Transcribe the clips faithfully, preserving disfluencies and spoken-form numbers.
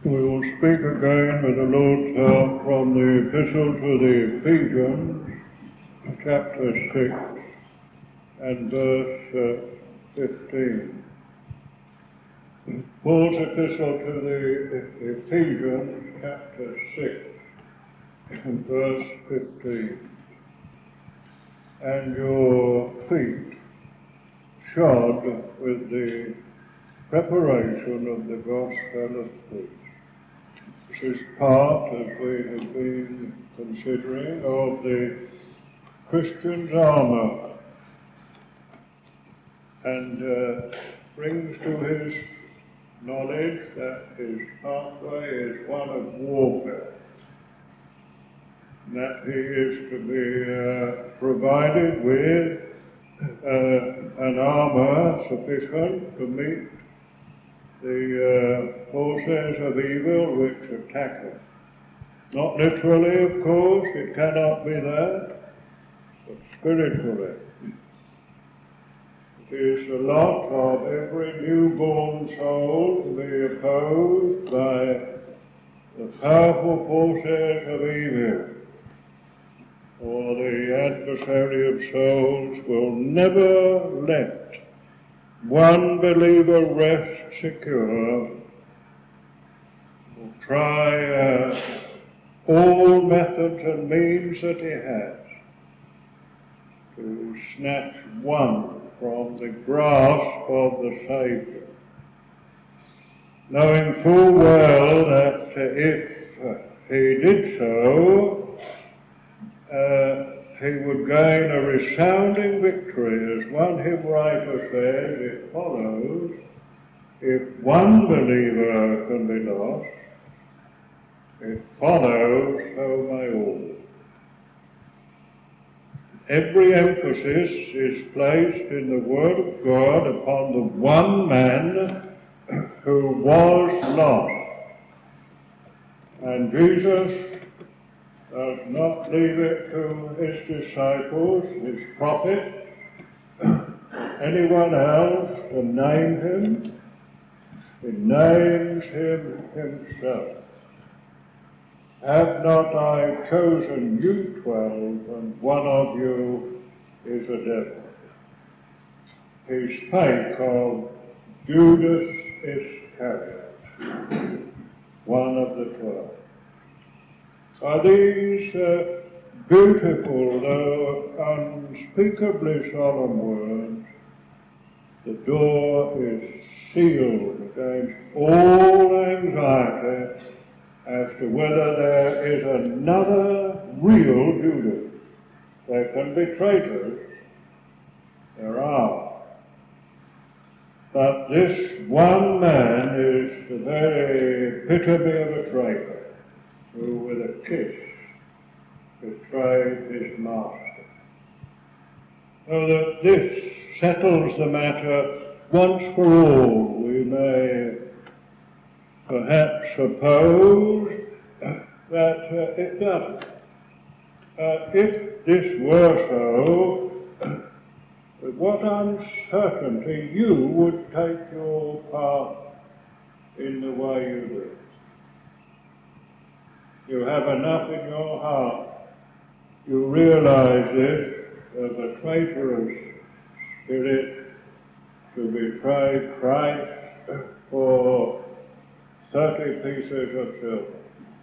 We will speak again with the Lord's help from the Epistle to the Ephesians, chapter six and verse uh, fifteen. Paul's Epistle to the Ephesians, chapter six and verse fifteen. And your feet shod with the preparation of the gospel of peace. This is part, as we have been considering, of the Christian's armour, and uh, brings to his knowledge that his pathway is one of warfare, and that he is to be uh, provided with uh, an armour sufficient to meet the uh, forces of evil which attack us. Not literally, of course, it cannot be that, but spiritually. It is the lot of every newborn soul to be opposed by the powerful forces of evil, for the adversary of souls will never let one believer rest secure, will try uh, all methods and means that he has to snatch one from the grasp of the Saviour, knowing full well that uh, if uh, he did so, uh, he would gain a resounding victory. As one hymn writer says, it follows, if one believer can be lost, it follows, so may all. Every emphasis is placed in the Word of God upon the one man who was lost. And Jesus does not leave it to his disciples, his prophets, anyone else to name him. He names him himself. Have not I chosen you twelve, and one of you is a devil? He spake of Judas Iscariot, one of the twelve. Are these uh, beautiful, though unspeakably solemn words? The door is sealed against all anxiety as to whether there is another real Judas. There can be traitors, there are. But this one man is the very epitome of a traitor, who with a kiss betrayed his master. So that this settles the matter once for all. We may perhaps suppose that uh, it doesn't. Uh, if this were so, with what uncertainty you would take your part in the way you live. You have enough in your heart. You realize this as a traitorous spirit to betray Christ for thirty pieces of silver.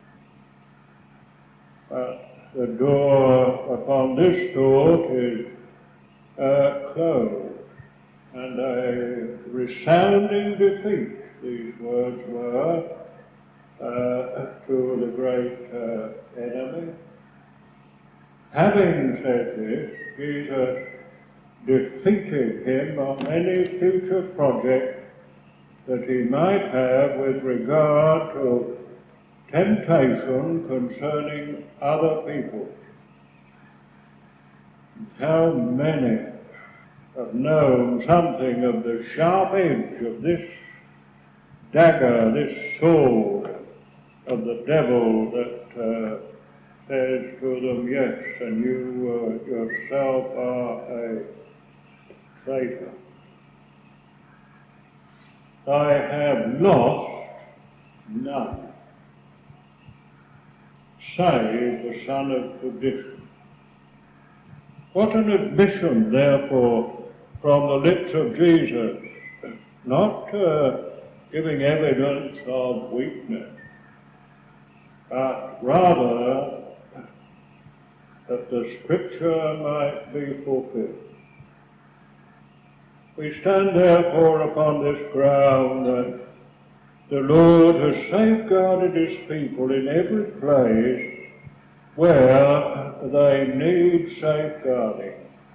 But the door upon this thought is uh, closed, and a resounding defeat, these words were, Uh, to the great uh, enemy. Having said this, Jesus defeated him on any future project that he might have with regard to temptation concerning other people. How many have known something of the sharp edge of this dagger, this sword of the devil that uh, says to them, yes, and you uh, yourself are a traitor. I have lost none, save the son of perdition. What an admission, therefore, from the lips of Jesus, not uh, giving evidence of weakness, but rather that the Scripture might be fulfilled. We stand therefore upon this ground that the Lord has safeguarded his people in every place where they need safeguarding,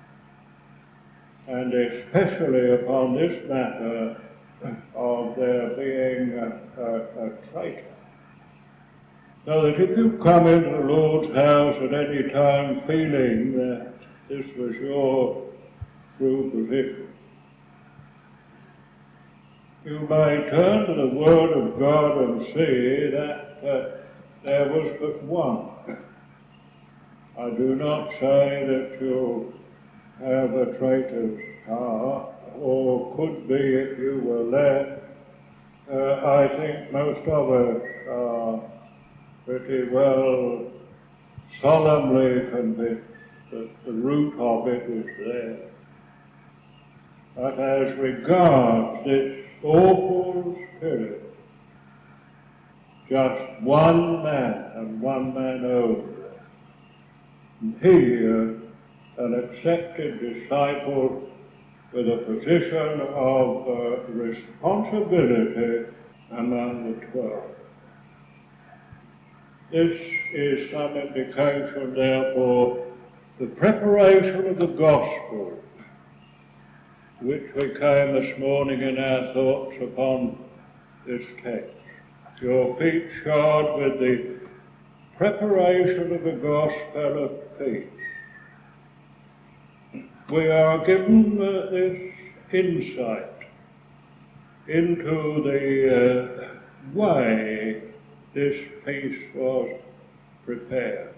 and especially upon this matter of there being a, a, a traitor. So that if you come into the Lord's house at any time feeling that this was your true position, you may turn to the Word of God and see that uh, there was but one. I do not say that you have a traitor's heart, or could be if you were left. Uh, I think most of us are pretty well solemnly convinced that the root of it is there. But as regards this awful spirit, just one man and one man only, and he, uh, an accepted disciple with a position of uh, responsibility among the twelve. This is some indication, therefore, the preparation of the gospel, which we came this morning in our thoughts upon this text. Your feet shod with the preparation of the gospel of peace. We are given uh, this insight into the uh, way this peace was prepared.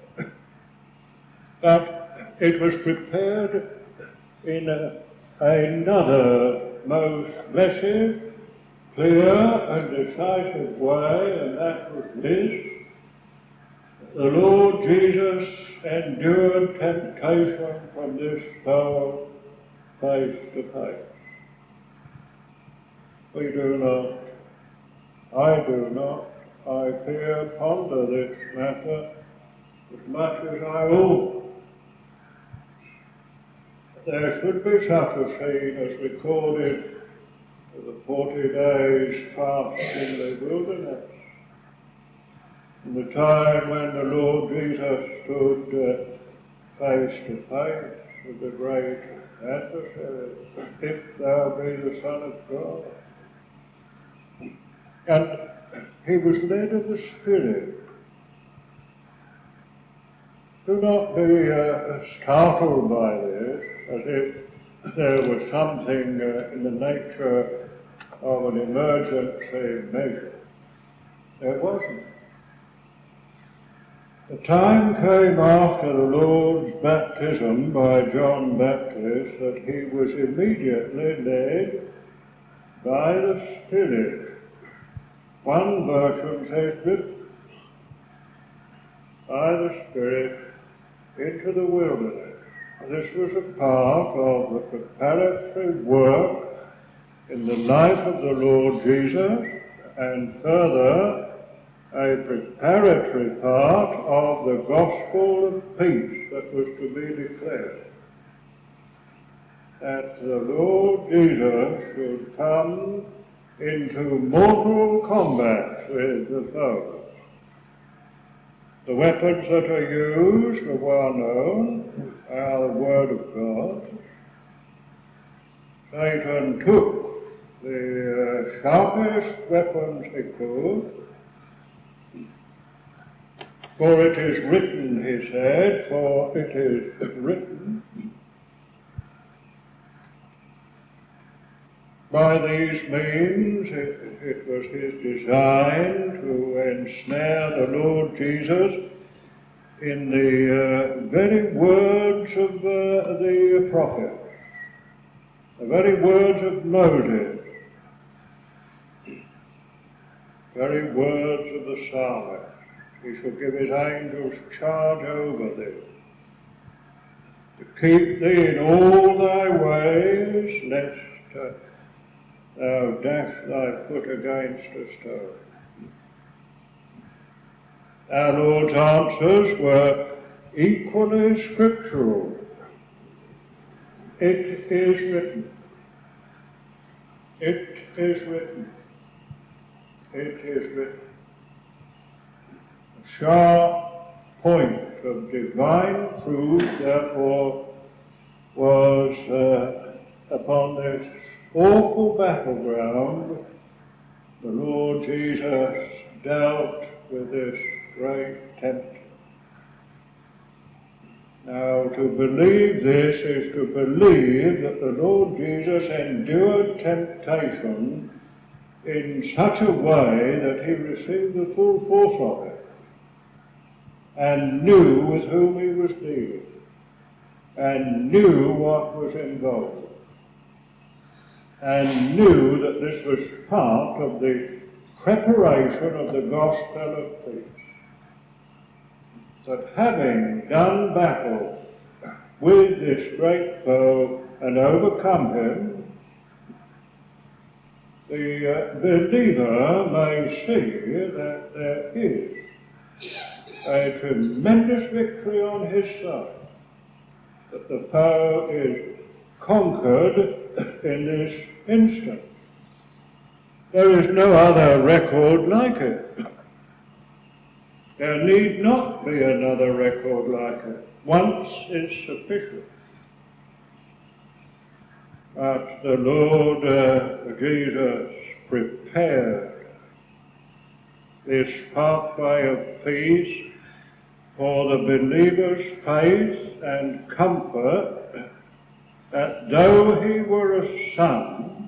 But it was prepared in a, another most blessed, clear and decisive way, and that was this: the Lord Jesus endured temptation from this foe face to face. We do not, I do not, I fear, ponder this matter as much as I ought. There should be such a scene as recorded of the forty days fast in the wilderness, in the time when the Lord Jesus stood uh, face to face with the great adversary, if thou be the Son of God. And he was led of the Spirit. Do not be uh, startled by this, as if there was something uh, in the nature of an emergency measure. There wasn't. The time came after the Lord's baptism by John Baptist that he was immediately led by the Spirit. One version says that by the Spirit into the wilderness. This was a part of the preparatory work in the life of the Lord Jesus, and further, a preparatory part of the gospel of peace that was to be declared. That the Lord Jesus should come into mortal combat with the foe. The weapons that are used are well known, are the Word of God. Satan took the uh, sharpest weapons he could, for it is written, he said, for it is written. By these means, it, it was his design to ensnare the Lord Jesus in the uh, very words of uh, the prophets, the very words of Moses. very words of the psalmist. He shall give his angels charge over thee, to keep thee in all thy ways, lest uh, thou dash thy foot against a stone. Our Lord's answers were equally scriptural. It is written. It is written. It is written. A sharp point of divine truth, therefore, was uh, upon this awful battleground. The Lord Jesus dealt with this great tempter. Now, to believe this is to believe that the Lord Jesus endured temptation in such a way that he received the full force of it, and knew with whom he was dealing, and knew what was involved, and knew that this was part of the preparation of the gospel of peace. That having done battle with this great foe and overcome him, the uh, believer may see that there is a tremendous victory on his side, that the foe is conquered in this instant. There is no other record like it. There need not be another record like it. Once is sufficient. But the Lord uh, Jesus prepared this pathway of peace for the believer's faith and comfort, that though he were a son,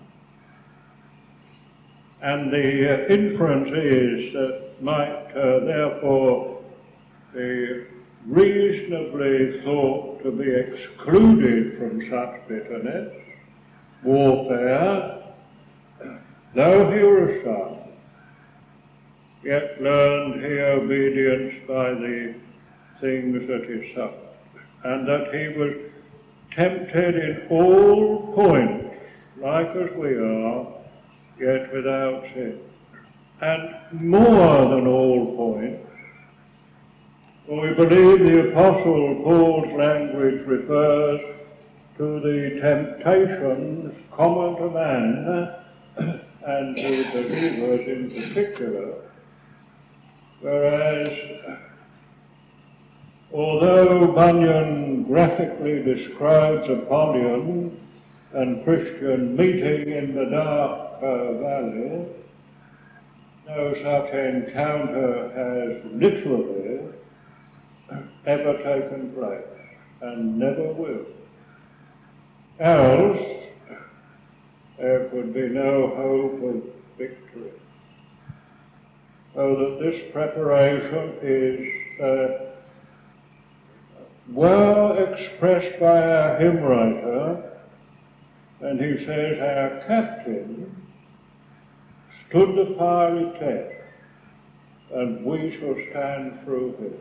and the uh, inference is that might uh, therefore be reasonably thought to be excluded from such bitterness, warfare, though he were a son, yet learned he obedience by the things that he suffered, and that he was tempted in all points, like as we are, yet without sin. And more than all points, for we believe the Apostle Paul's language refers to the temptations common to man and to believers in particular, whereas although Bunyan graphically describes Apollyon and Christian meeting in the dark uh, valley, no such encounter has literally ever taken place, and never will. Else, there could be no hope of victory. So that this preparation is uh, well expressed by our hymn writer, and he says, our captain stood the fiery test, and we shall stand through him.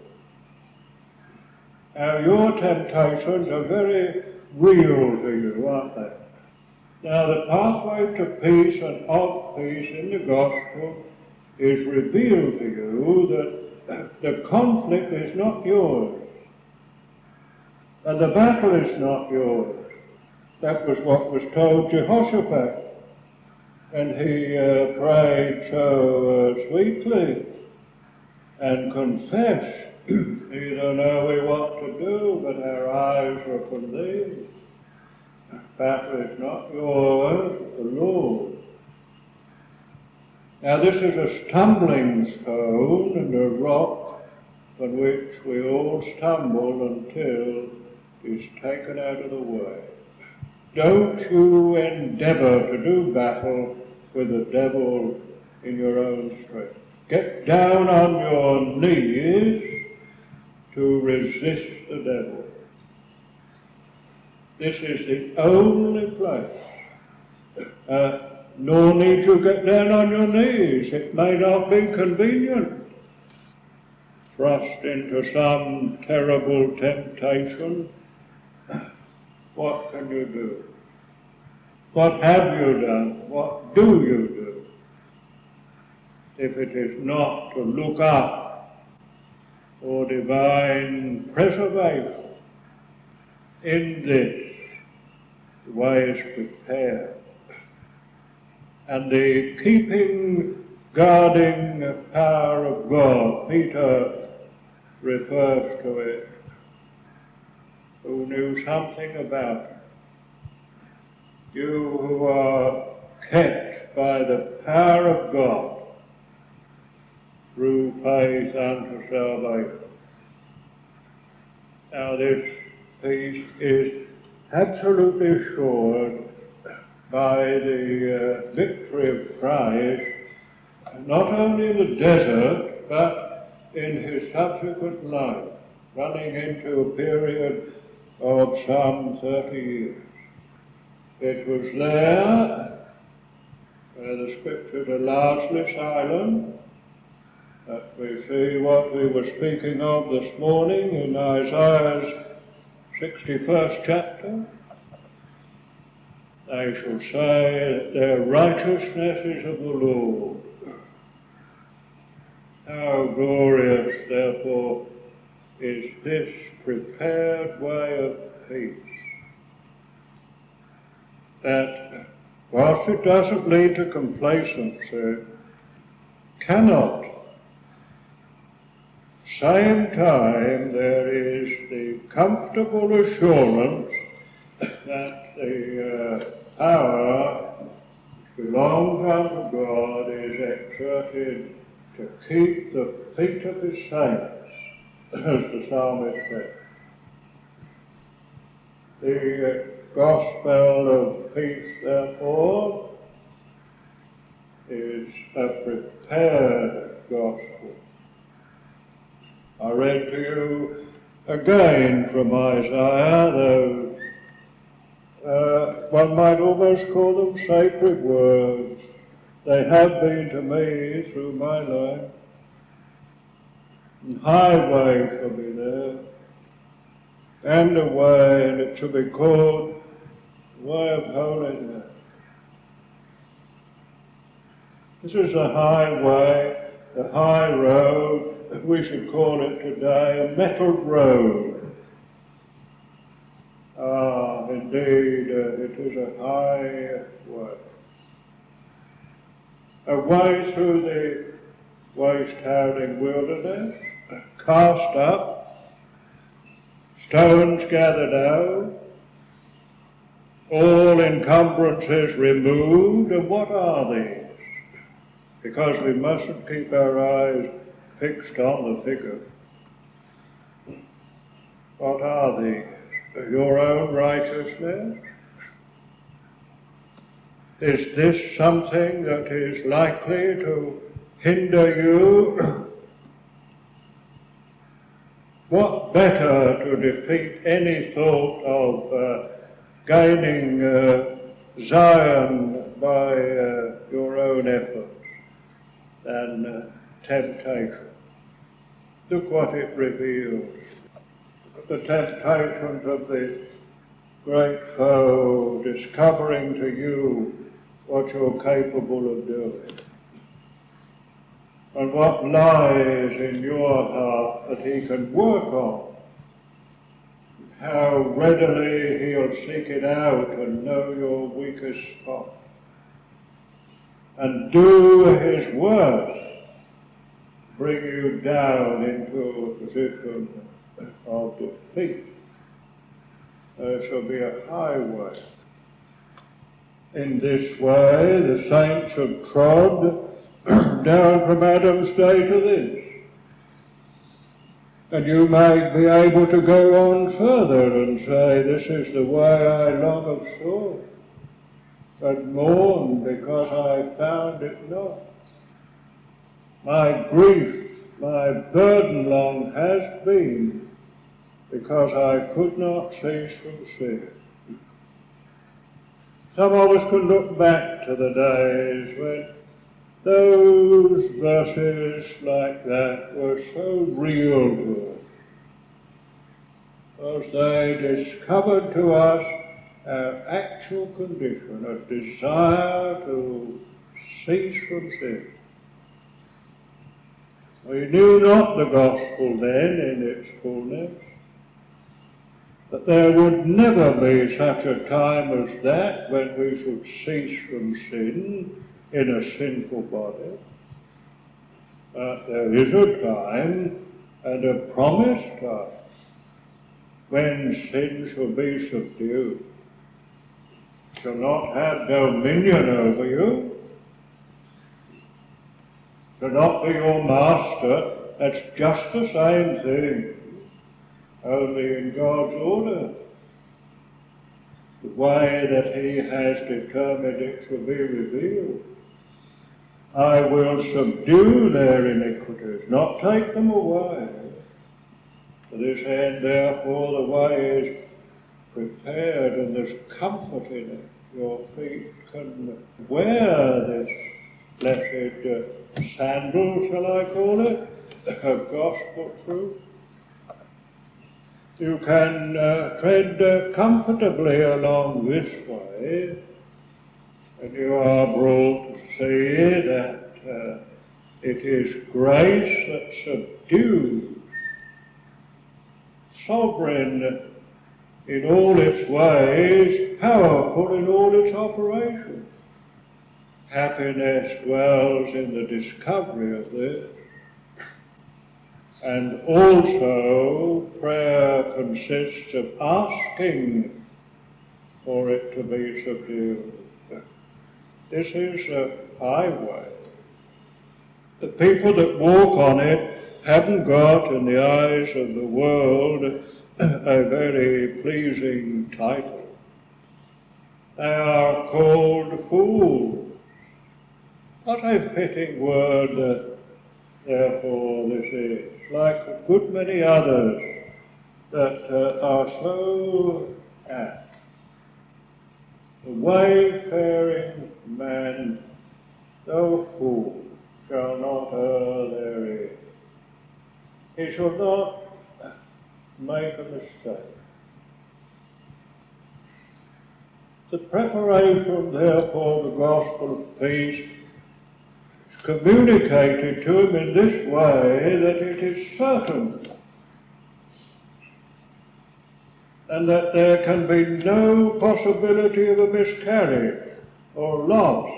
Now, your temptations are very real to you, aren't they? Now, the pathway to peace and of peace in the gospel is revealed to you that the conflict is not yours, and the battle is not yours. That was what was told Jehoshaphat. And he uh, prayed so uh, sweetly and confessed, you don't know we what to do, but our eyes are from thee. The battle is not yours, but the Lord. Now this is a stumbling stone and a rock on which we all stumble until it's taken out of the way. Don't you endeavour to do battle with the devil in your own strength. Get down on your knees to resist the devil. This is the only place. Uh, nor need you get down on your knees. It may not be convenient. Thrust into some terrible temptation, what can you do? What have you done? What do you do? If it is not to look up for divine preservation, in this the way is prepared. And the keeping, guarding power of God, Peter refers to it, who knew something about it. You who are kept by the power of God through faith unto salvation. Now this peace is absolutely assured by the uh, victory of Christ, not only in the desert, but in his subsequent life, running into a period of some thirty years. It was there, where the scriptures are largely silent, that we see what we were speaking of this morning in Isaiah's sixty-first chapter. They shall say that their righteousness is of the Lord. How glorious, therefore, is this prepared way of peace, that whilst it doesn't lead to complacency, cannot, same time there is the comfortable assurance that the uh, power which belongs unto God is exerted to keep the feet of his saints, as the psalmist said. The uh, gospel of peace, therefore, is a prepared gospel. I read to you again from Isaiah those, uh, one might almost call them sacred words. They have been to me through my life. And highway shall be there, and a way, and it shall be called the way of holiness. This is a highway, a high road, we should call it today a metalled road. Ah, indeed, uh, it is a high way. A way through the waste-howling wilderness, cast up, stones gathered out, all encumbrances removed, and what are these? Because we mustn't keep our eyes fixed on the figure. What are these? Your own righteousness? Is this something that is likely to hinder you? What better to defeat any thought of uh, gaining uh, Zion by uh, your own efforts than uh, temptation? Look what it reveals. The temptations of the great foe discovering to you what you're capable of doing, and what lies in your heart that he can work on. How readily he'll seek it out and know your weakest spot, and do his worst, bring you down into a position of defeat. There shall be a highway. In this way the saints have trod down from Adam's day to this. And you may be able to go on further and say, this is the way I long have sought, but mourn because I found it not. My grief, my burden long has been because I could not cease from sin. Some of us can look back to the days when those verses like that were so real to us, because they discovered to us our actual condition, a desire to cease from sin. We knew not the gospel then in its fullness, but there would never be such a time as that when we should cease from sin in a sinful body. But there is a time, and a promised time, when sin shall be subdued, shall not have dominion over you, shall not be your master. That's just the same thing, only in God's order, the way that he has determined it shall be revealed. I will subdue their iniquities, not take them away. To this end, therefore, the way is prepared, and there's comfort in it. Your feet can wear this blessed uh, sandal, shall I call it, of gospel truth. You can uh, tread uh, comfortably along this way, and you are brought to see that uh, it is grace that subdues, sovereign in all its ways, powerful in all its operations. Happiness dwells in the discovery of this, and also prayer consists of asking for it to be subdued. This is a highway. The people that walk on it haven't got, in the eyes of the world, a very pleasing title. They are called fools. What a fitting word, uh, therefore, this is, like a good many others that uh, are so apt. The wayfaring man, though fool, shall not err therein. He shall not make a mistake. The preparation, therefore, of the gospel of peace is communicated to him in this way, that it is certain, and that there can be no possibility of a miscarriage or loss.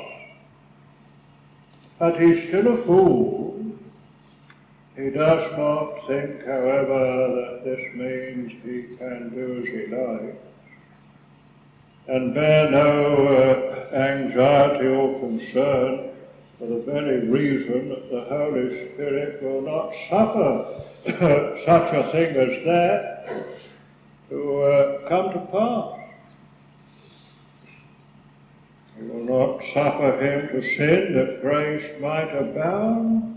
But he's still a fool. He does not think, however, that this means he can do as he likes, and bear no uh, anxiety or concern for the very reason that the Holy Spirit will not suffer such a thing as that to uh, come to pass. He will not suffer him to sin that grace might abound.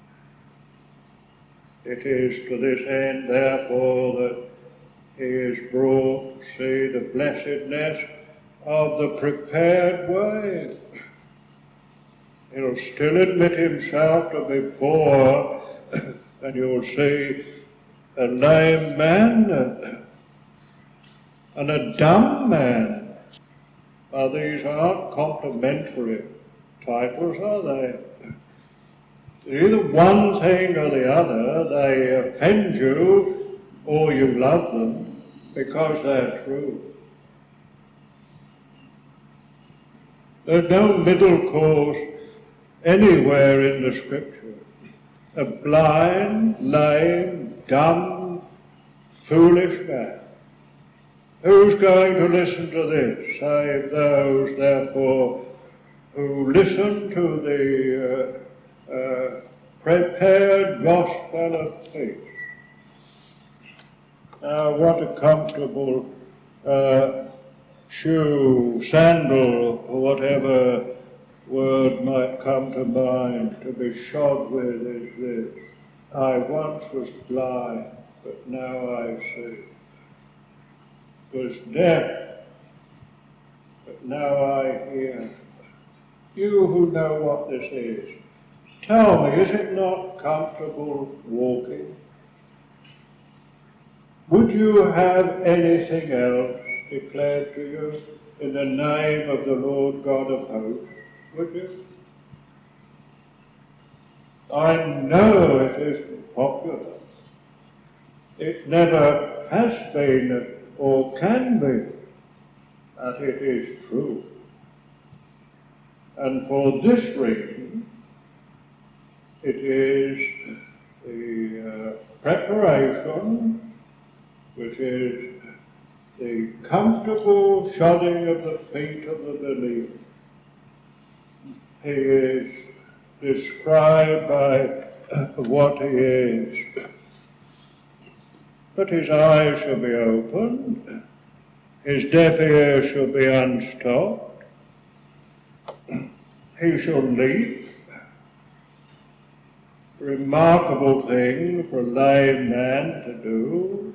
It is to this end, therefore, that he is brought to see the blessedness of the prepared way. He'll still admit himself to be poor, and you'll see a lame man and a dumb man. Well, these aren't complimentary titles, are they? Either one thing or the other, they offend you or you love them because they're true. There's no middle course anywhere in the Scripture. A blind, lame, dumb, foolish man. Who's going to listen to this, save those, therefore, who listen to the uh, uh, prepared gospel of peace? Now, what a comfortable uh, shoe, sandal, or whatever word might come to mind to be shod with is this: I once was blind, but now I see. Was deaf, But now I hear, you who know what this is, tell me, is it not comfortable walking? Would you have anything else declared to you in the name of the Lord God of hosts? Would you? I know it isn't popular. It never has been or can be, that it is true. And for this reason, it is the uh, preparation, which is the comfortable shodding of the feet of the believer. He is described by uh, what he is. But his eyes shall be opened, his deaf ears shall be unstopped, he shall leap. Remarkable thing for a lame man to do.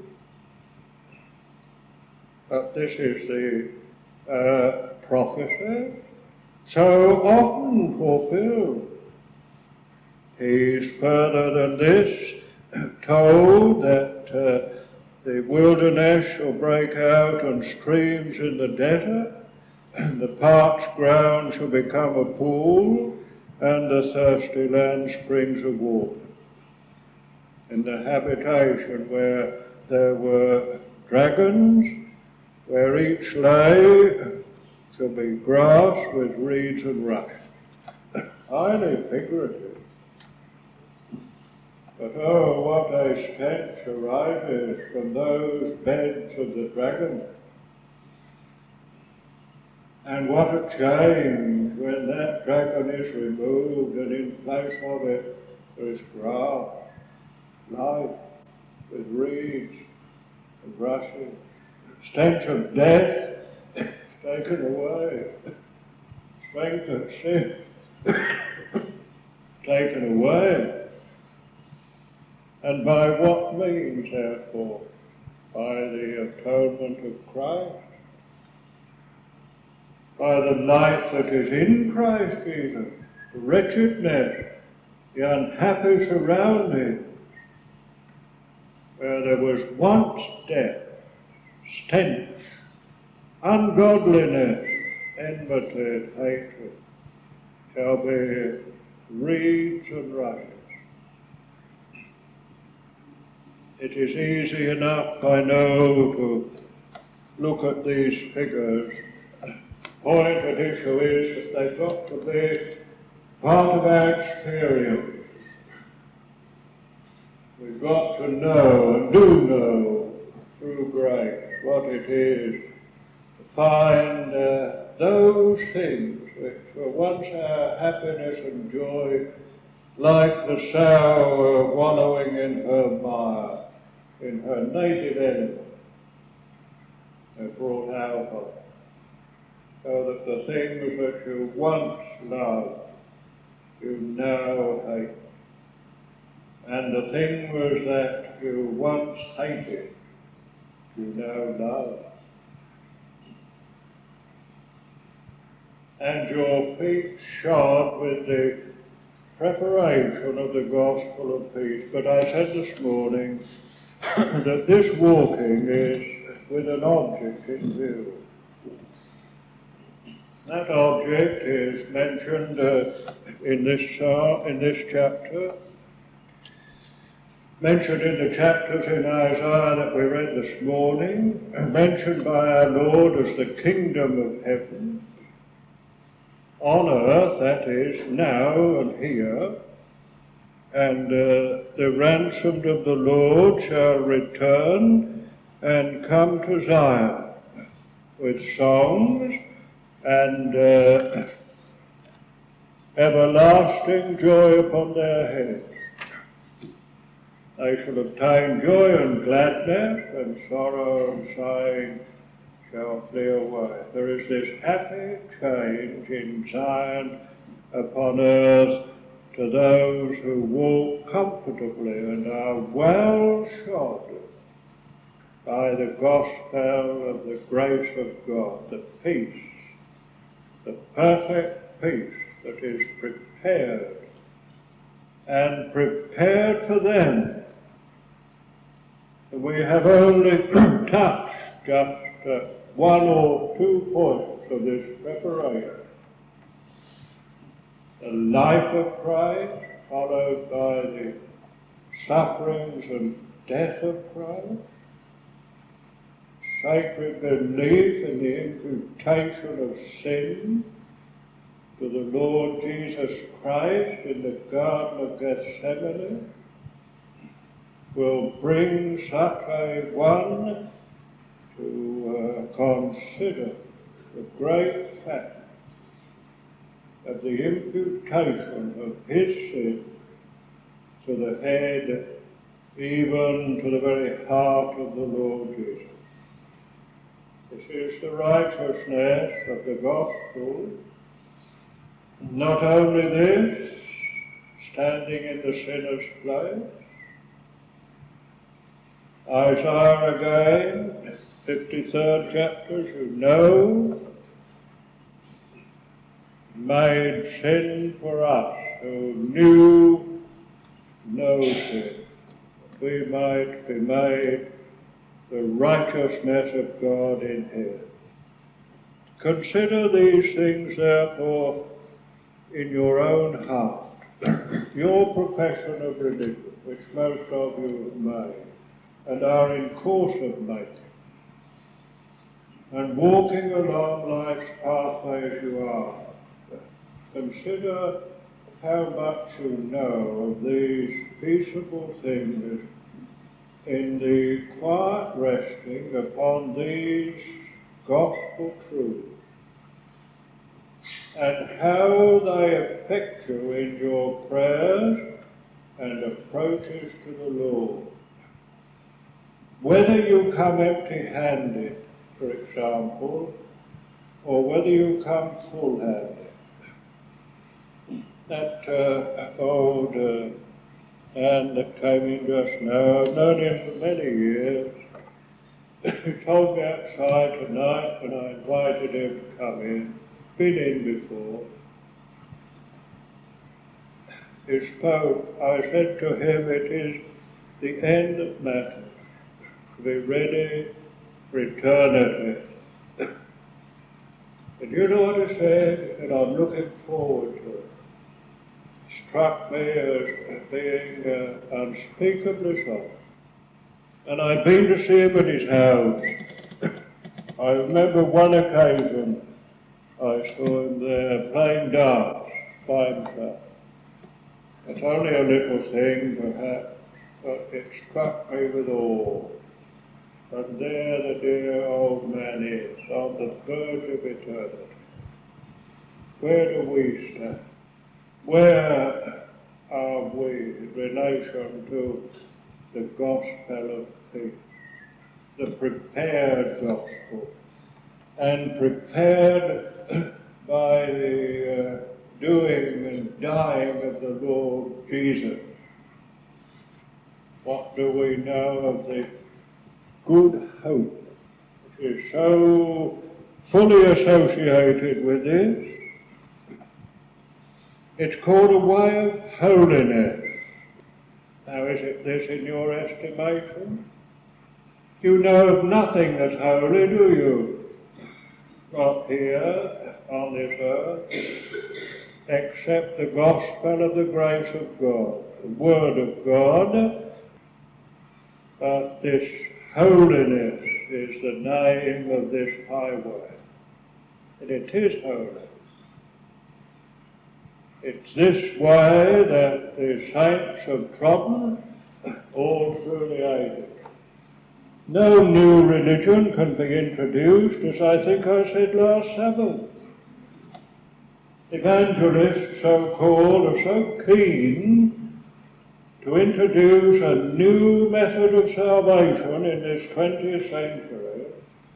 But this is the uh, prophecy, so often fulfilled. He's further than this told that uh, the wilderness shall break out and streams in the desert, and the parched ground shall become a pool, and the thirsty land springs of water. In the habitation where there were dragons, where each lay shall be grass with reeds and rushes. Highly figurative. But oh, what a stench arises from those beds of the dragon. And what a change when that dragon is removed and in place of it there is grass, life with reeds and rushes. Stench of death taken away. Strength of sin taken away. And by what means, therefore? By the atonement of Christ. By the life that is in Christ Jesus, the wretchedness, the unhappy surroundings, where there was once death, stench, ungodliness, enmity, hatred, shall be reeds and rushes. It is easy enough, I know, to look at these figures. Point at issue is that they've got to be part of our experience. We've got to know and do know through grace what it is to find uh, those things which were once our happiness and joy, like the sow wallowing in her mire, in her native element, are brought out of it. So that the things that you once loved, you now hate. And the things that you once hated, you now love. And your feet shod with the preparation of the gospel of peace. But I said this morning that this walking is with an object in view. That object is mentioned uh, in this uh, in this chapter, mentioned in the chapters in Isaiah that we read this morning, mentioned by our Lord as the kingdom of heaven, on earth, that is, now and here, and uh, the ransomed of the Lord shall return and come to Zion with songs and uh, everlasting joy upon their heads. They shall obtain joy and gladness, and sorrow and sighing shall flee away. There is this happy change in Zion upon earth to those who walk comfortably and are well shod by the gospel of the grace of God, the peace the perfect peace that is prepared, and prepared for them. We have only touched just uh, one or two points of this preparation. The life of Christ, followed by the sufferings and death of Christ, sacred belief in the imputation of sin to the Lord Jesus Christ in the Garden of Gethsemane, will bring such a one to uh, consider the great fact of the imputation of his sin to the head, even to the very heart of the Lord Jesus. This is the righteousness of the gospel. Not only this, standing in the sinner's place, Isaiah again, fifty-third chapter, who know, made sin for us, who knew no sin, we might be made the righteousness of God in him. Consider these things, therefore, in your own heart, your profession of religion, which most of you have made, and are in course of making, and walking along life's pathway as you are. Consider how much you know of these peaceable things in the quiet resting upon these gospel truths, and how they affect you in your prayers and approaches to the Lord. Whether you come empty-handed, for example, or whether you come full-handed. That uh, old uh, man that came in just now, I've known him for many years. He told me outside tonight when I invited him to come in, been in before. He spoke, I said to him, it is the end that matters, to be ready for eternity. And you know what he said? And I'm looking forward to it. Struck me as being uh, unspeakably so. And I've been to see him at his house. I remember one occasion I saw him there playing darts by himself. It's only a little thing, perhaps, but it struck me with awe. And there the dear old man is, on the verge of eternity. Where do we stand? Where are we in relation to the gospel of peace, the prepared gospel, and prepared by the uh, doing and dying of the Lord Jesus? What do we know of the good hope which is so fully associated with this? It's called a way of holiness. Now, is it this in your estimation? You know of nothing that's holy, do you? Not here, on this earth, except the gospel of the grace of God, the word of God. But this holiness is the name of this highway, and it is holy. It's this way that the saints have trodden all through the ages. No new religion can be introduced, as I think I said last Sabbath. Evangelists, so-called, are so keen to introduce a new method of salvation in this twentieth century,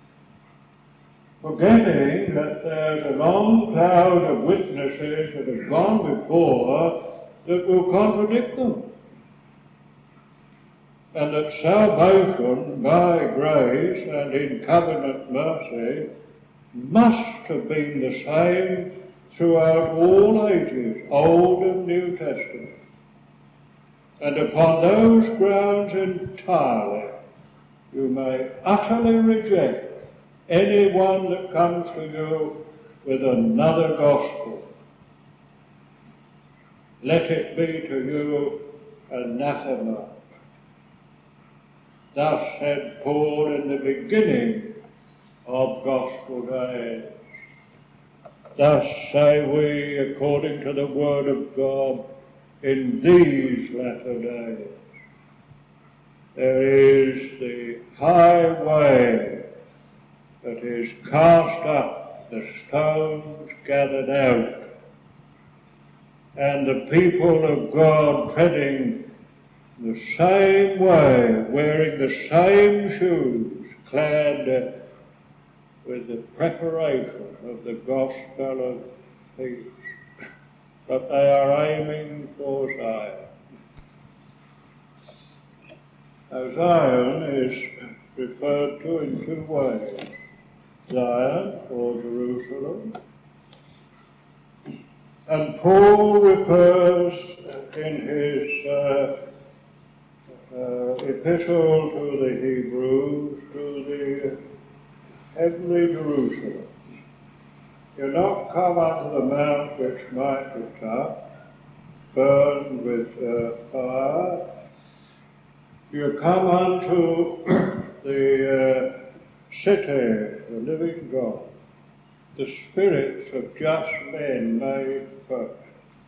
forgetting that there's a long cloud of witnesses that have gone before that will contradict them. And that salvation by grace and in covenant mercy must have been the same throughout all ages, Old and New Testament. And upon those grounds entirely, you may utterly reject anyone that comes to you with another gospel. Let it be to you anathema. Thus said Paul in the beginning of gospel days. Thus say we according to the word of God in these latter days. There is the highway that is cast up, the stones gathered out, and the people of God treading the same way, wearing the same shoes, clad with the preparation of the gospel of peace. But they are aiming for Zion. Now, Zion is referred to in two ways. Zion, or Jerusalem, and Paul refers in his uh, uh, epistle to the Hebrews to the heavenly Jerusalem. You're not come unto the mount which might be touched, burned with uh, fire. You come unto the uh, city, the living God, the spirits of just men made perfect.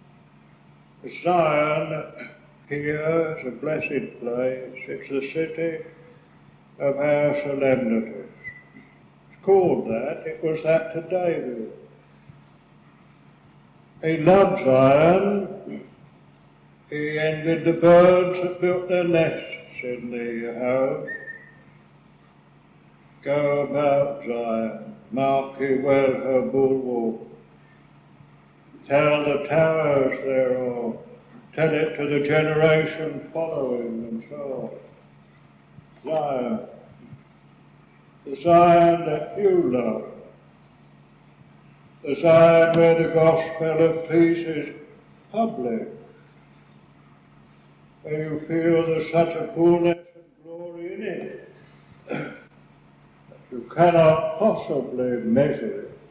Zion here is a blessed place. It's the city of our solemnities. It's called that. It was that to David. He loved Zion. He envied the birds that built their nests in the house. Go about Zion, mark ye well her bulwark. Tell the towers thereof, tell it to the generation following, and so on. Zion, the Zion that you love, the Zion where the gospel of peace is public, where you feel there's such a fullness and glory in it that you cannot possibly measure it.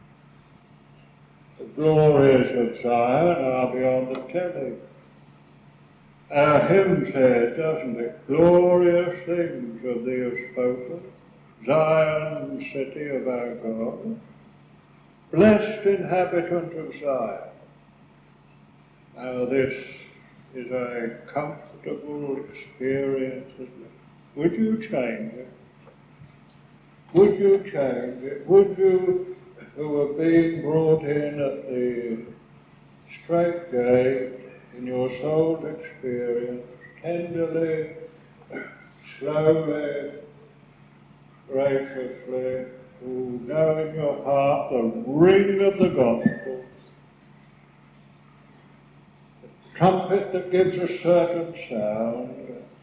The glories of Zion are beyond the telling. Our hymn says, doesn't it, glorious things of thee have spoken, Zion, city of our God, blessed inhabitant of Zion. Now this is a comfortable experience, isn't it? Would you change it? Would you change it? Would you, who are being brought in at the straight gate in your soul's experience, tenderly, slowly, graciously, who know in your heart the ring of the gospel, trumpet that gives a certain sound,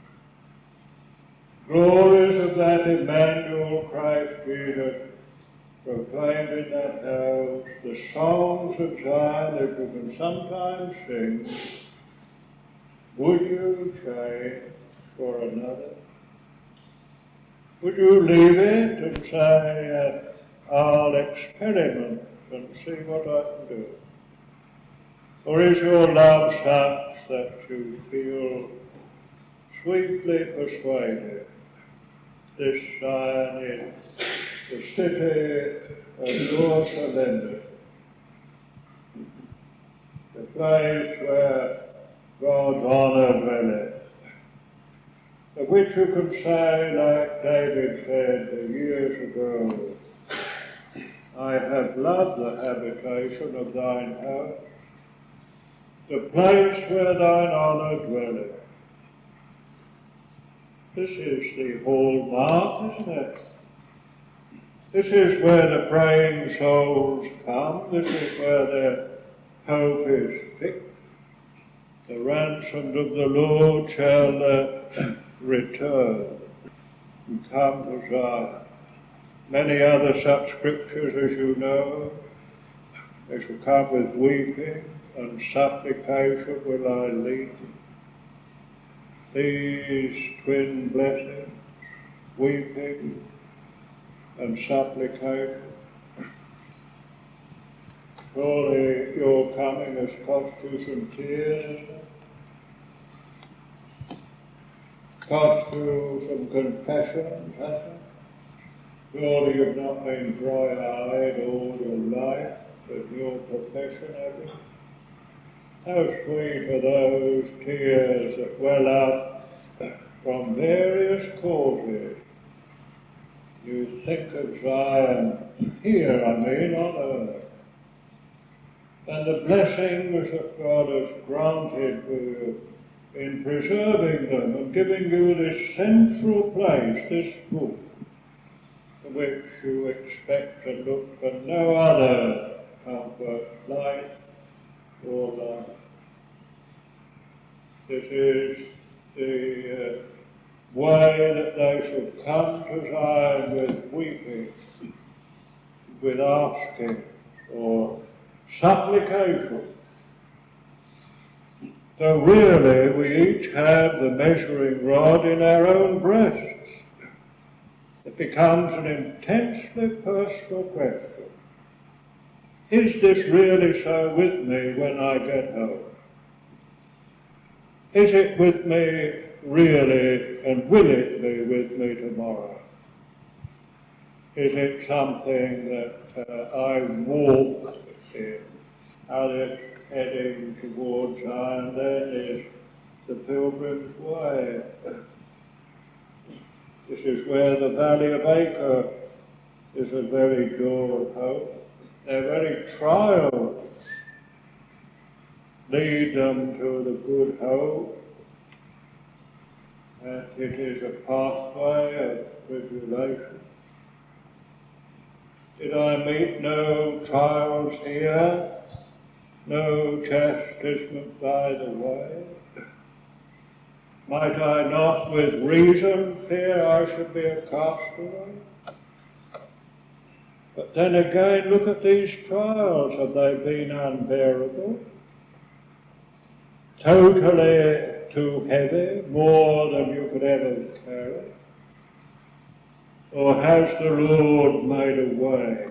glories of that Emmanuel Christ Jesus proclaimed in that house, the songs of Zion that you can sometimes sing, would you change for another? Would you leave it and say, uh, I'll experiment and see what I can do? Or is your love such that you feel sweetly persuaded this Zion is the city of your solemnity, the place where God's honour dwelleth, of which you can say, like David said years ago, I have loved the habitation of thine house, the place where thine honour dwelleth. This is the hallmark, isn't it? This is where the praying souls come. This is where their hope is fixed. The ransomed of the Lord shall uh, return and come to Zion. many other such scriptures as you know. They shall come with weeping and supplication will I lead thee. These twin blessings, weeping and supplication. Surely your coming has cost you some tears, cost you some confessions, hasn't it? Surely you've not been dry-eyed all your life with your profession, have you? How sweet are those tears that well up from various causes. You think of Zion, here I mean on earth, and the blessings that God has granted to you in preserving them and giving you this central place, this book, to which you expect to look for no other comfort, light or life. This is the uh, way that they should come to Zion with weeping, with asking, or supplication. So really we each have the measuring rod in our own breasts. It becomes an intensely personal question. Is this really so with me when I get home? Is it with me really, and will it be with me tomorrow? Is it something that uh, I walk in? Other heading towards Zion then is the Pilgrim's Way. This is where the Valley of Acre is a very door of hope. Their very trials lead them to the good hope that it is a pathway of tribulation. Did I meet no trials here, no chastisement by the way? Might I not with reason fear I should be a castaway? But then again, look at these trials. Have they been unbearable? Totally too heavy, more than you could ever carry? Or has the Lord made a way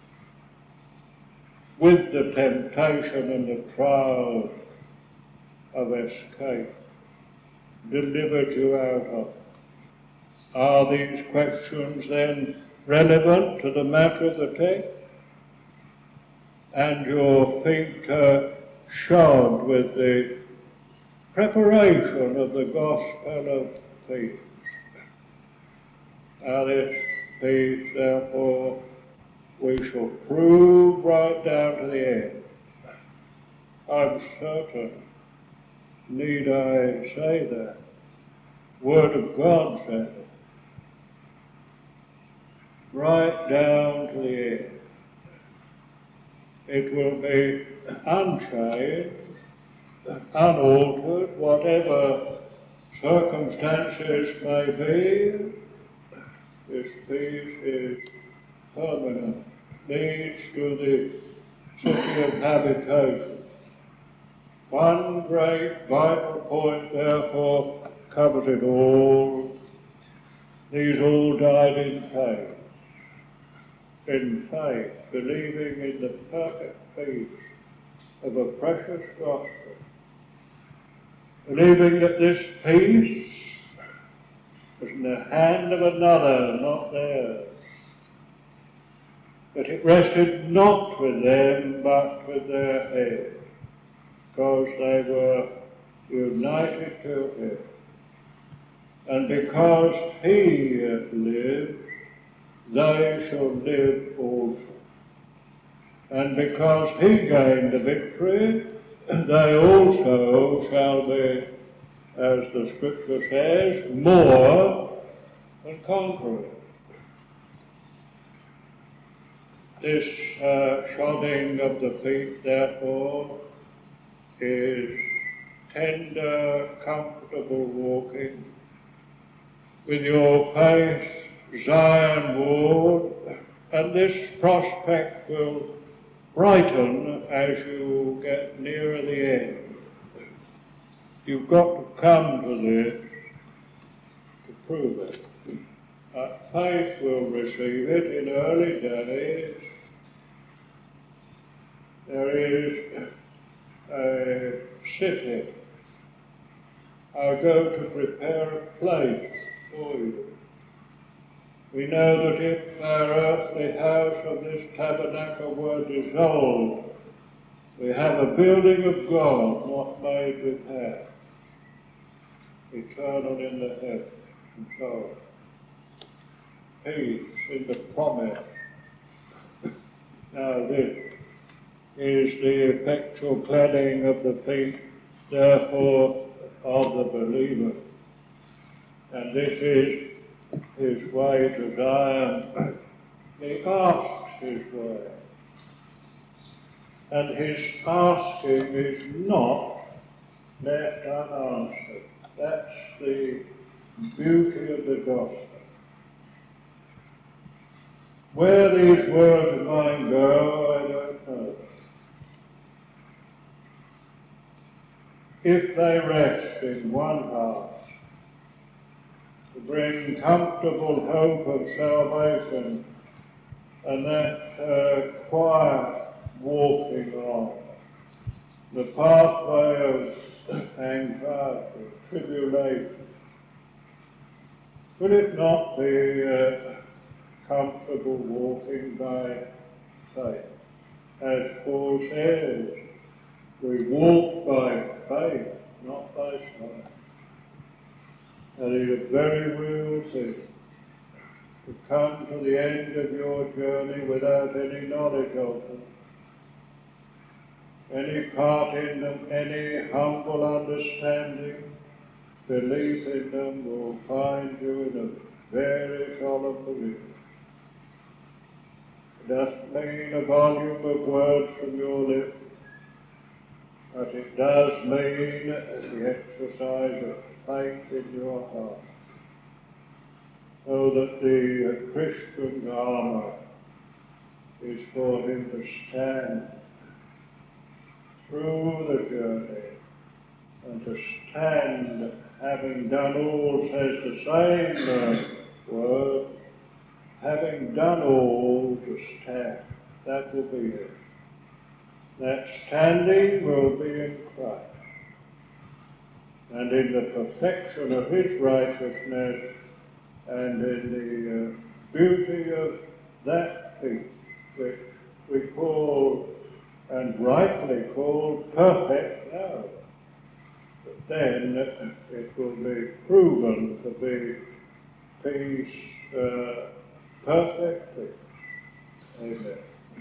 with the temptation and the trials of escape, delivered you out of? Are these questions then relevant to the matter of the text? And your feet are shod with the preparation of the gospel of peace. Now this peace, therefore, we shall prove right down to the end. I'm certain. Need I say that? Word of God said it. Right down to the end. It will be unchanged, unaltered, whatever circumstances may be. This peace is permanent, leads to the city of habitation. One great vital point, therefore, covers it all. These all died in faith. In faith, believing in the perfect peace of a precious gospel, believing that this peace was in the hand of another, not theirs, that it rested not with them, but with their head, because they were united to him, and because he lived, they shall live also. And because he gained the victory, they also shall be, as the Scripture says, more than conquerors. This uh, shodding of the feet, therefore, is tender, comfortable walking with your pace Zionward, and this prospect will brighten as you get nearer the end. You've got to come to this to prove it. Uh, faith will receive it in early days. There is a city. I'll go to prepare a place for you. We know that if our earthly house of this tabernacle were dissolved, we have a building of God not made with hands, eternal in the heavens, and so on. Peace in the promise. Now this is the effectual cleansing of the feet, therefore, of the believer. And this is his way to Zion. He asks his way. And his asking is not left unanswered. That's the beauty of the gospel. Where these words of mine go, I don't know. If they rest in one heart, to bring comfortable hope of salvation and that uh, quiet walking on the pathway of anxiety, tribulation, could it not be uh, comfortable walking by faith? As Paul says, we walk by faith, not by sight. That is a very real thing, to come to the end of your journey without any knowledge of them, any part in them, any humble understanding, belief in them will find you in a very solemn position. It doesn't mean a volume of words from your lips, but it does mean the exercise of faith in your heart, so that the Christian's armour is for him to stand through the journey, and to stand, having done all, says the same uh, word, having done all to stand. That will be it. That standing will be in Christ, and in the perfection of his righteousness, and in the uh, beauty of that peace, which we call, and rightly call, perfect love. But then it will be proven to be peace, uh, perfect peace. Amen.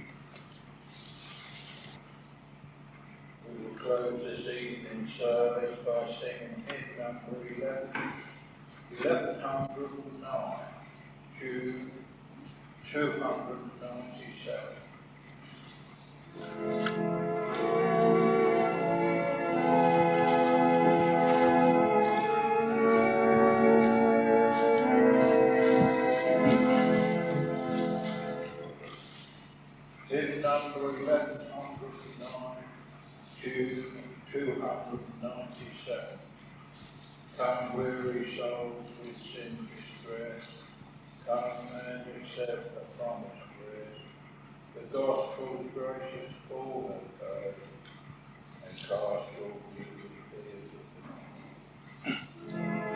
We will close this evening service by singing hymn number eleven, eleven hundred nine, Jude two hundred ninety-seven. Hymn number eleven hundred nine, Jude two hundred ninety-seven. Come, weary souls with sin distressed, come and accept the promised rest. The gospel's gracious full and faith, and cast your beauty fears of the night.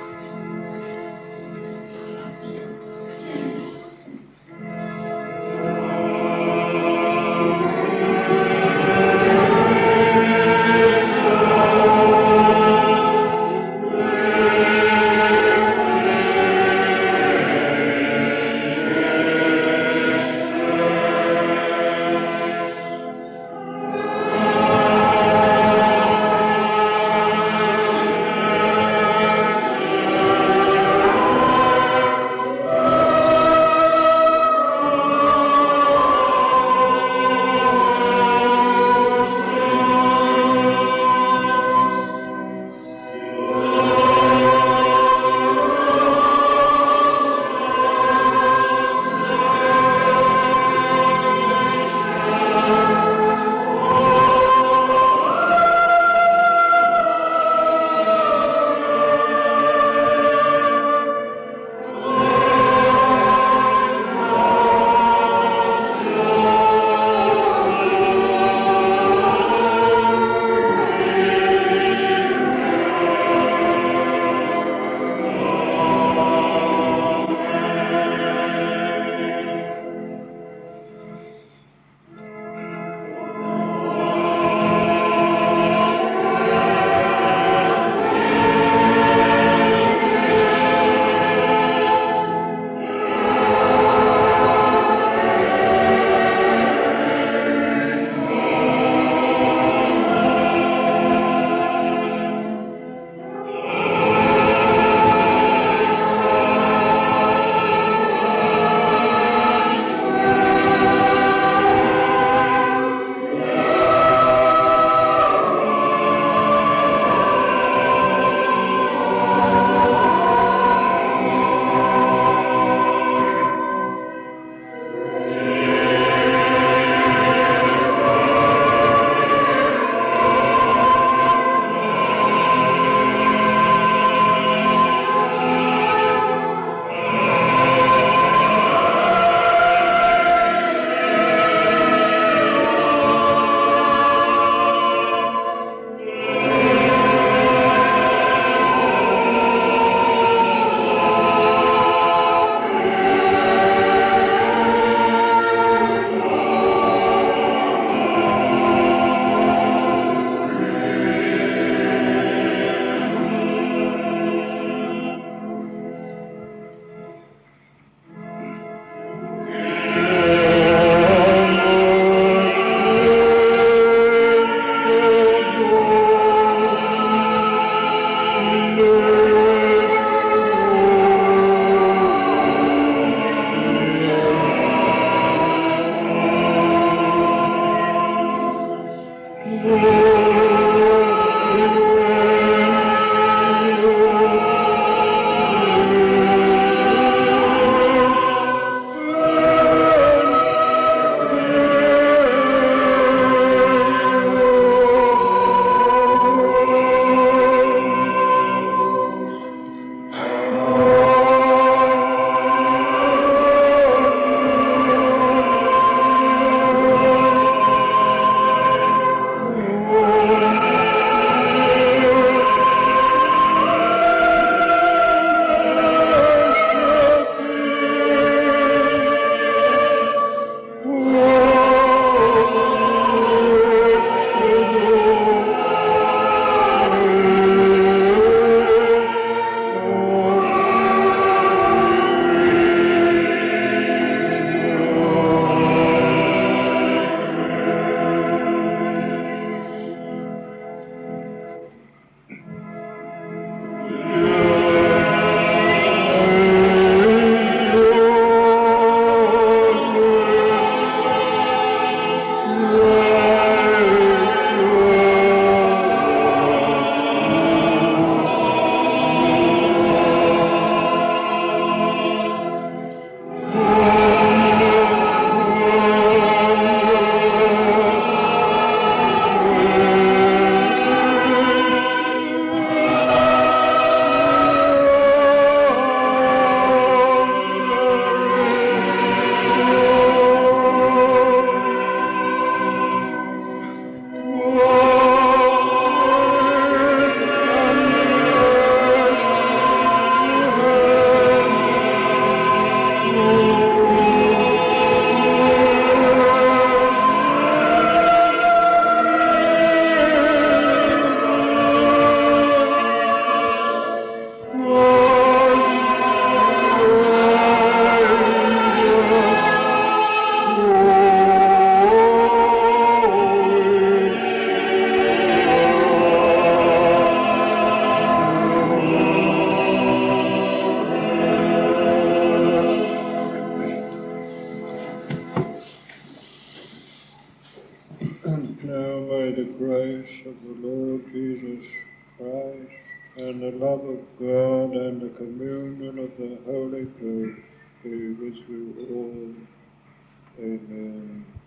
grace of the Lord Jesus Christ, and the love of God, and the communion of the Holy Ghost be with you all. Amen.